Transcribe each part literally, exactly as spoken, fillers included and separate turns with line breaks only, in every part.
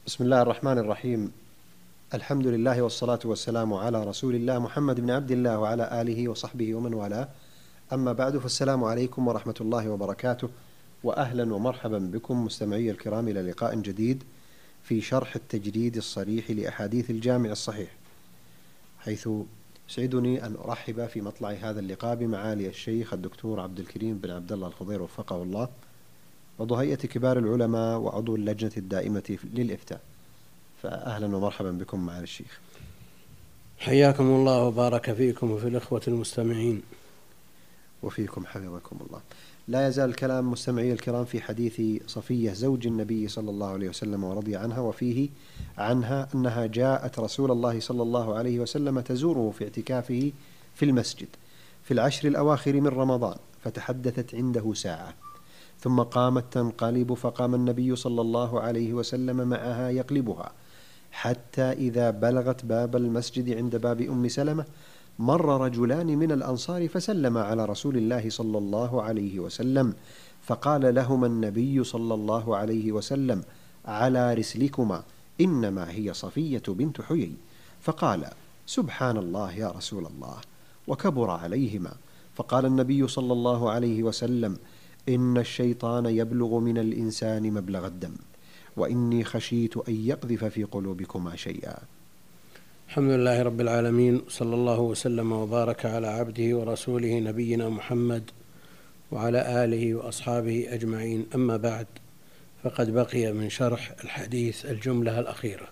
بسم الله الرحمن الرحيم. الحمد لله والصلاة والسلام على رسول الله محمد بن عبد الله وعلى آله وصحبه ومن والاه. أما بعد، فالسلام عليكم ورحمة الله وبركاته، وأهلا ومرحبا بكم مستمعي الكرام إلى لقاء جديد في شرح التجريد الصريح لأحاديث الجامع الصحيح، حيث يسعدني أن أرحب في مطلع هذا اللقاء بمعالي الشيخ الدكتور عبد الكريم بن عبد الله الخضير وفقه الله، عضو هيئة كبار العلماء وعضو اللجنة الدائمة للإفتاء. فأهلا ومرحبا بكم معالي الشيخ.
حياكم الله وبارك فيكم وفي الإخوة المستمعين.
وفيكم حفظكم الله. لا يزال الكلام مستمعي الكرام في حديث صفية زوج النبي صلى الله عليه وسلم ورضي عنها، وفيه عنها أنها جاءت رسول الله صلى الله عليه وسلم تزوره في اعتكافه في المسجد في العشر الأواخر من رمضان، فتحدثت عنده ساعة ثم قامت تنقلب، فقام النبي صلى الله عليه وسلم معها يقلبها، حتى إذا بلغت باب المسجد عند باب أم سلمة مر رجلان من الأنصار فسلم على رسول الله صلى الله عليه وسلم، فقال لهما النبي صلى الله عليه وسلم: على رسلكما، إنما هي صفية بنت حيي. فقال: سبحان الله يا رسول الله، وكبر عليهما. فقال النبي صلى الله عليه وسلم: إن الشيطان يبلغ من الإنسان مبلغ الدم، وإني خشيت أن يقذف في قلوبكما شيئا.
الحمد لله رب العالمين، صلى الله وسلم وبارك على عبده ورسوله نبينا محمد وعلى آله وأصحابه أجمعين. أما بعد، فقد بقي من شرح الحديث الجملة الأخيرة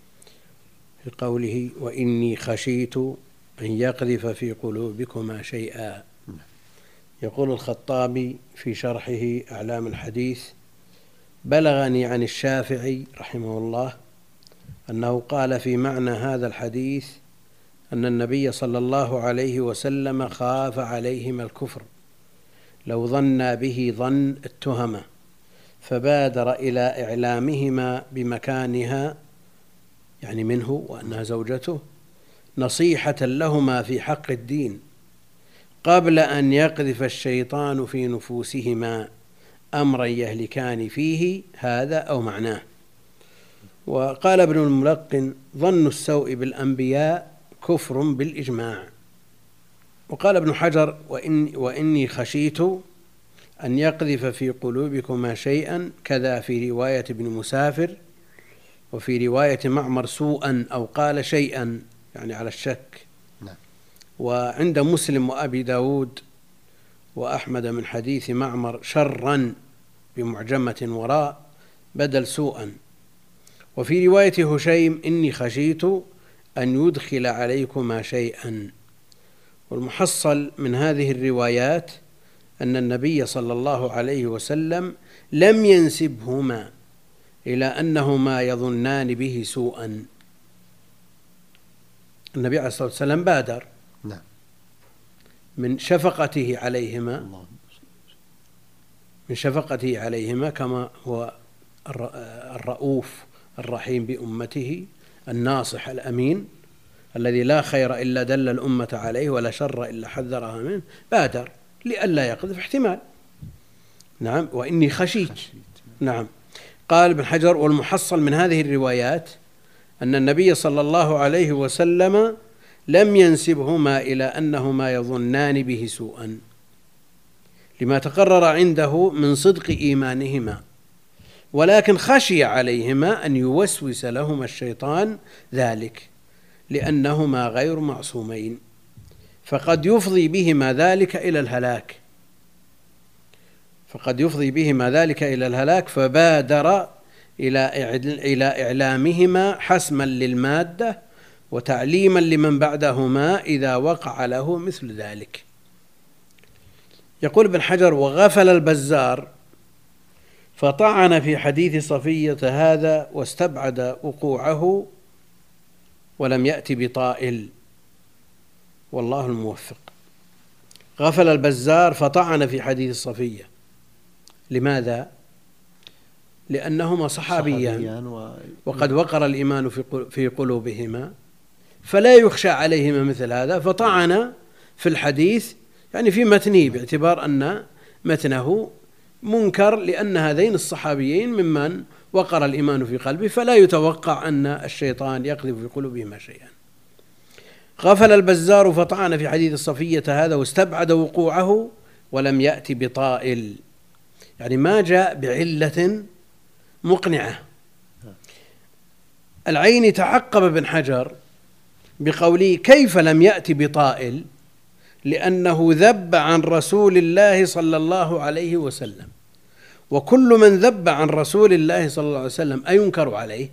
في قوله: وإني خشيت أن يقذف في قلوبكما شيئا. يقول الخطابي في شرحه أعلام الحديث: بلغني عن الشافعي رحمه الله أنه قال في معنى هذا الحديث أن النبي صلى الله عليه وسلم خاف عليهما الكفر لو ظنا به ظن التهمة، فبادر إلى إعلامهما بمكانها، يعني منه وأنها زوجته، نصيحة لهما في حق الدين قبل أن يقذف الشيطان في نفوسهما أمرا يهلكان فيه، هذا أو معناه. وقال ابن الملقن: ظن السوء بالأنبياء كفر بالإجماع. وقال ابن حجر: وإن وإني خشيت أن يقذف في قلوبكما شيئا، كذا في رواية ابن مسافر، وفي رواية معمر سوءا، أو قال شيئا، يعني على الشك. وعند مسلم وأبي داود وأحمد من حديث معمر شرا بمعجمة وراء بدل سوءا. وفي رواية هشيم: إني خشيت أن يدخل عليكما شيئا. والمحصل من هذه الروايات أن النبي صلى الله عليه وسلم لم ينسبهما إلى أنهما يظنان به سوءا. النبي عليه الصلاة والسلام بادر من شفقته عليهما من شفقته عليهما كما هو الرؤوف الرحيم بأمته، الناصح الأمين الذي لا خير إلا دل الأمة عليه ولا شر إلا حذرها منه، بادر لئلا يقذف احتمال. نعم، وإني خشيت. نعم. قال ابن حجر: والمحصل من هذه الروايات أن النبي صلى الله عليه وسلم لم ينسبهما إلى أنهما يظنان به سوءا، لما تقرر عنده من صدق إيمانهما، ولكن خشي عليهما أن يوسوس لهما الشيطان ذلك، لأنهما غير معصومين، فقد يفضي بهما ذلك إلى الهلاك فقد يفضي بهما ذلك إلى الهلاك فبادر إلى إعلامهما حسما للمادة وتعليما لمن بعدهما إذا وقع له مثل ذلك. يقول ابن حجر: وغفل البزار فطعن في حديث صفية هذا واستبعد وقوعه ولم يأتي بطائل، والله الموفق. غفل البزار فطعن في حديث صفية. لماذا؟ لأنهما صحابيان وقد وقر الإيمان في قلوبهما، فلا يخشى عليهما مثل هذا، فطعن في الحديث يعني في متنه، باعتبار أن متنه منكر، لأن هذين الصحابيين ممن وقر الإيمان في قلبه، فلا يتوقع أن الشيطان يقذف في قلوبهما شيئا. غفل البزار فطعن في حديث الصفية هذا واستبعد وقوعه ولم يأتي بطائل، يعني ما جاء بعلة مقنعة. العيني تعقب ابن حجر بقوله كيف لم يأتي بطائل، لأنه ذب عن رسول الله صلى الله عليه وسلم، وكل من ذب عن رسول الله صلى الله عليه وسلم أينكر عليه؟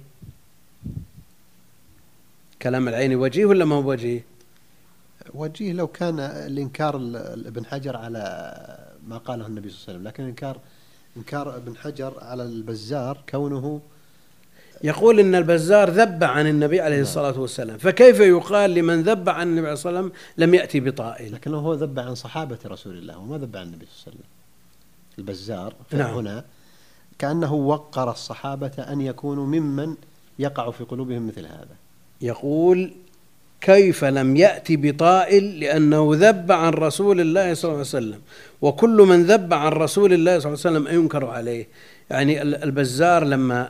كلام العيني وجيه ولا ما هو وجيه؟
وجيه لو كان الإنكار ابن حجر على ما قاله النبي صلى الله عليه وسلم، لكن إنكار إنكار ابن حجر على البزار كونه
يقول إن البزار ذب عن النبي عليه الصلاة والسلام، فكيف يقال لمن ذب عن النبي عليه الصلاة والسلام لم يأتي بطائل؟
لكنه هو ذب عن صحابة رسول الله وما ذب عن النبي صلى الله عليه وسلم. البزار هنا نعم. كأنه وقر الصحابة أن يكونوا ممن يقع في قلوبهم مثل هذا.
يقول كيف لم يأتي بطائل لأنه ذب عن رسول الله صلى الله عليه وسلم، وكل من ذب عن رسول الله صلى الله عليه وسلم أينكر عليه. يعني البزار لما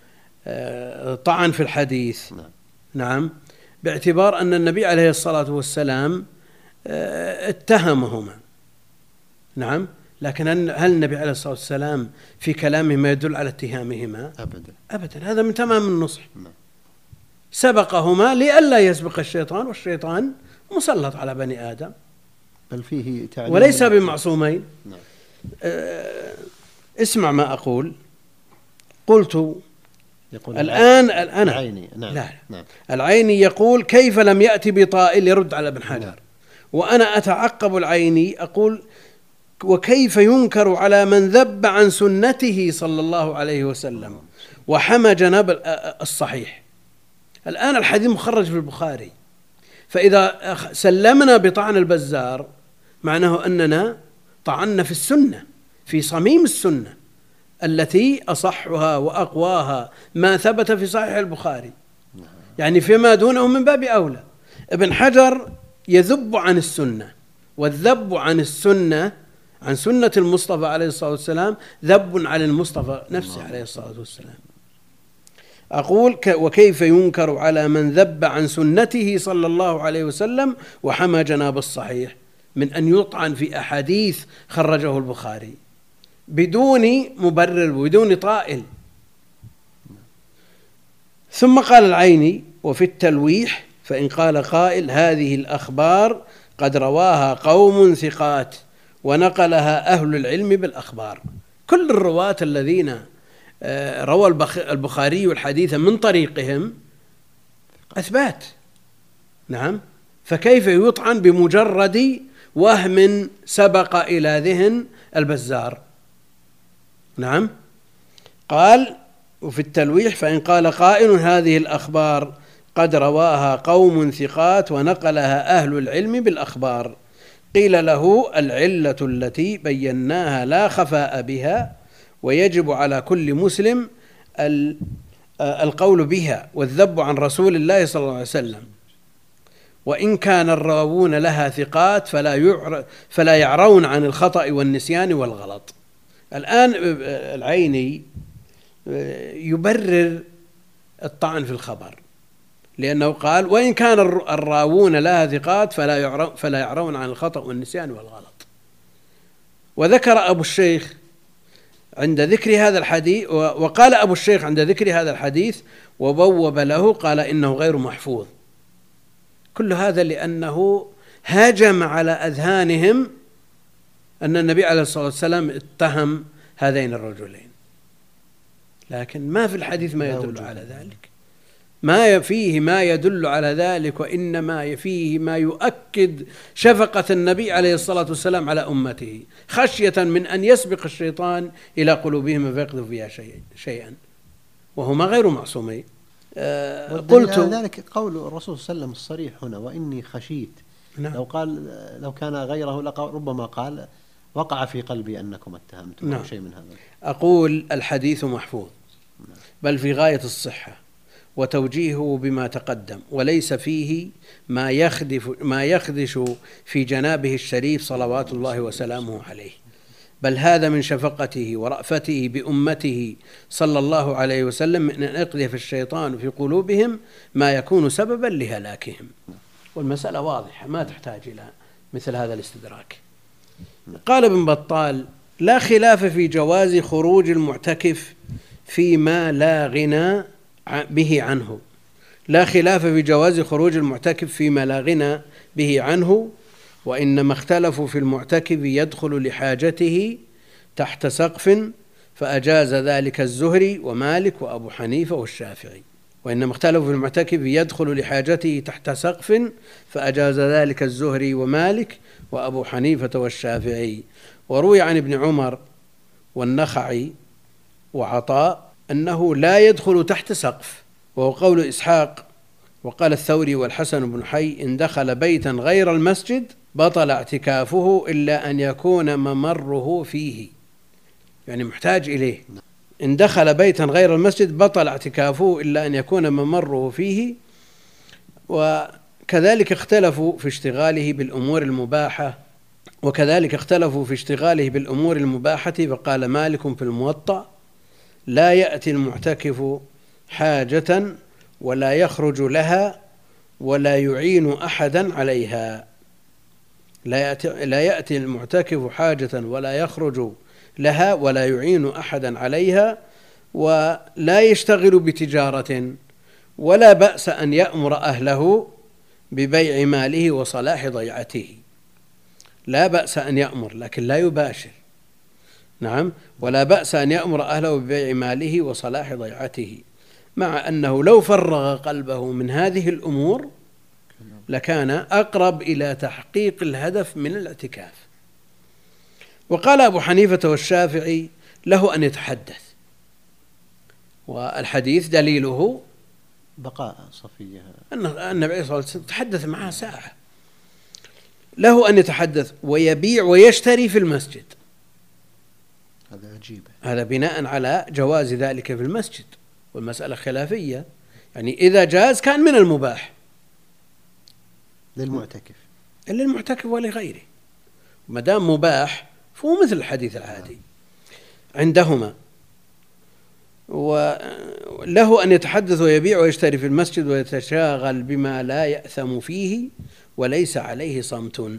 طعن في الحديث نعم. نعم باعتبار أن النبي عليه الصلاة والسلام اتهمهما، نعم، لكن هل النبي عليه الصلاة والسلام في كلامه ما يدل على اتهامهما؟
أبدا
أبدا، هذا من تمام النصح.
نعم.
سبقهما لئلا يسبق الشيطان، والشيطان مسلط على بني آدم
بل فيه تعليم
وليس بمعصومين.
نعم.
أه اسمع ما أقول. قلت
يقول
الآن أنا
العيني نعم.
لا
نعم.
العيني يقول كيف لم يأتي بطائل، يرد على ابن حجر. نعم. وأنا أتعقب العيني أقول وكيف ينكر على من ذب عن سنته صلى الله عليه وسلم وحمى جناب الصحيح. الآن الحديث مخرج في البخاري، فإذا سلمنا بطعن البزار معناه أننا طعنا في السنة، في صميم السنة التي أصحها وأقواها ما ثبت في صحيح البخاري، يعني فيما دونه من باب أولى. ابن حجر يذب عن السنة، والذب عن السنة عن سنة المصطفى عليه الصلاة والسلام ذب على المصطفى نفسه عليه الصلاة والسلام. أقول وكيف ينكر على من ذب عن سنته صلى الله عليه وسلم وحمى جناب الصحيح من أن يطعن في أحاديث خرجه البخاري بدون مبرر بدون طائل. ثم قال العيني وفي التلويح فإن قال قائل هذه الأخبار قد رواها قوم ثقات ونقلها أهل العلم بالأخبار. كل الرواة الذين روى البخاري الحديث من طريقهم أثبات، نعم، فكيف يطعن بمجرد وهم سبق إلى ذهن البزار؟ نعم. قال وفي التلويح فإن قال قائل هذه الأخبار قد رواها قوم ثقات ونقلها أهل العلم بالأخبار، قيل له العلة التي بيناها لا خفاء بها، ويجب على كل مسلم القول بها والذب عن رسول الله صلى الله عليه وسلم، وإن كان الراوون لها ثقات فلا يعر فلا يعرون عن الخطأ والنسيان والغلط. الآن العيني يبرر الطعن في الخبر لأنه قال وإن كان الراوون لها ثقات فلا يعرون فلا يعرون عن الخطأ والنسيان والغلط. وذكر أبو الشيخ عند ذكر هذا الحديث، وقال أبو الشيخ عند ذكر هذا الحديث وبوب له قال إنه غير محفوظ. كل هذا لأنه هاجم على أذهانهم أن النبي عليه الصلاة والسلام اتهم هذين الرجلين، لكن ما في الحديث ما يدل على ذلك، ما فيه ما يدل على ذلك، وإنما فيه ما يؤكد شفقة النبي عليه الصلاة والسلام على أمته خشية من أن يسبق الشيطان إلى قلوبهم فيقذف فيها شيئا وهما غير معصومين.
أه قلت ذلك قول الرسول صلى الله عليه وسلم الصريح هنا وإني خشيت. نعم. لو قال لو كان غيره ربما قال وقع في قلبي أنكم اتهمتم. نعم. أو شيء من هذا.
أقول الحديث محفوظ بل في غاية الصحة وتوجيهه بما تقدم، وليس فيه ما يخدف ما يخدش في جنابه الشريف صلوات الله وسلامه عليه، بل هذا من شفقته ورأفته بأمته صلى الله عليه وسلم من أن يقذف الشيطان في قلوبهم ما يكون سببا لهلاكهم. والمسألة واضحة ما تحتاج إلى مثل هذا الاستدراك. قال ابن بطال: لا خلاف في جواز خروج المعتكف فيما لا غنى به عنه لا خلاف في جواز خروج المعتكف فيما لا غنى به عنه، وإنما اختلفوا في المعتكف يدخل لحاجته تحت سقف فأجاز ذلك الزهري ومالك وأبو حنيفة والشافعي. وإنما اختلفوا في المعتكف يدخل لحاجته تحت سقف فأجاز ذلك الزهري ومالك وأبو حنيفة والشافعي. وروي عن ابن عمر والنخعي وعطاء أنه لا يدخل تحت سقف، وهو قول إسحاق. وقال الثوري والحسن بن حي: إن دخل بيتا غير المسجد بطل اعتكافه إلا أن يكون ممره فيه، يعني محتاج إليه. إن دخل بيتا غير المسجد بطل اعتكافه إلا أن يكون ممره فيه. وكذلك اختلفوا في اشتغاله بالأمور المباحة وكذلك اختلفوا في اشتغاله بالأمور المباحة فقال مالك في الموطأ: لا يأتي المعتكف حاجة ولا يخرج لها ولا يعين أحدا عليها. لا يأتي, لا يأتي المعتكف حاجة ولا يخرج لها ولا يعين أحدا عليها، ولا يشتغل بتجارة، ولا بأس أن يأمر أهله ببيع ماله وصلاح ضيعته. لا بأس أن يأمر لكن لا يباشر. نعم، ولا بأس أن يأمر أهله ببيع ماله وصلاح ضيعته، مع أنه لو فرغ قلبه من هذه الأمور لكان أقرب إلى تحقيق الهدف من الاعتكاف. وقال أبو حنيفة والشافعي: له أن يتحدث، والحديث دليله
بقاء صفية
أن النبي صلى الله عليه وسلم تحدث معها ساعة. له أن يتحدث ويبيع ويشتري في المسجد.
هذا عجيب،
هذا بناء على جواز ذلك في المسجد، والمسألة خلافية. يعني إذا جاز كان من المباح
للمعتكف
للمعتكف ولغيره، ما دام مباح فهو مثل الحديث العادي عندهما. وله أن يتحدث ويبيع ويشتري في المسجد ويتشاغل بما لا يأثم فيه وليس عليه صمت.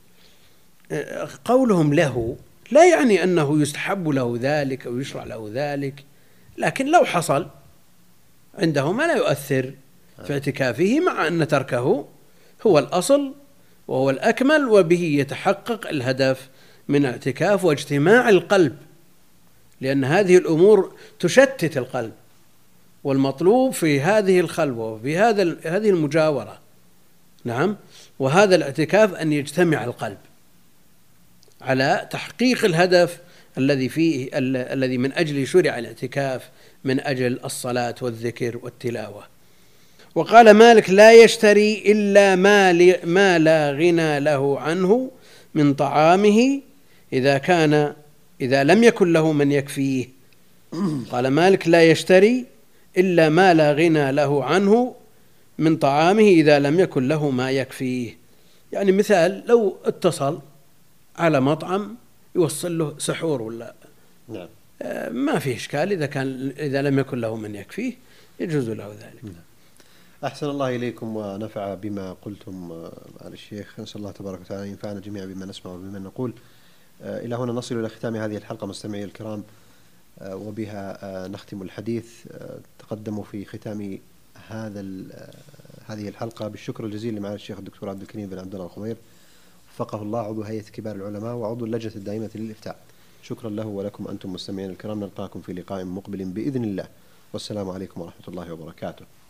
قولهم له لا يعني أنه يستحب له ذلك أو يشرع له ذلك، لكن لو حصل عندهما لا يؤثر في اعتكافه، مع أن تركه هو الأصل وهو الأكمل، وبه يتحقق الهدف من اعتكاف واجتماع القلب، لأن هذه الأمور تشتت القلب، والمطلوب في هذه الخلوة وفي هذا هذه المجاورة نعم وهذا الاعتكاف أن يجتمع القلب على تحقيق الهدف الذي فيه الذي من أجل شرع الاعتكاف، من أجل الصلاة والذكر والتلاوة. وقال مالك: لا يشتري إلا ما لا غنى له عنه من طعامه إذا كان إذا لم يكن له من يكفيه. قال مالك: لا يشتري إلا ما لا غنى له عنه من طعامه إذا لم يكن له ما يكفيه. يعني مثال لو اتصل على مطعم يوصل له سحور ولا
نعم.
ما فيه إشكال، إذا كان إذا لم يكن له من يكفيه يجوز له ذلك.
نعم. أحسن الله إليكم ونفع بما قلتم مع الشيخ. نسأل الله تبارك وتعالى ينفعنا جميعا بما نسمع وبما نقول. إلى هنا نصل إلى ختام هذه الحلقة مستمعي الكرام، وبها نختم الحديث. تقدموا في ختام هذا هذه الحلقة بالشكر الجزيل لمعالي الشيخ الدكتور عبد الكريم بن عبد الله الخضير وفقه الله، عضو هيئة كبار العلماء وعضو اللجنة الدائمة للإفتاء. شكرا له ولكم أنتم مستمعين الكرام. نلقاكم في لقاء مقبل بإذن الله، والسلام عليكم ورحمة الله وبركاته.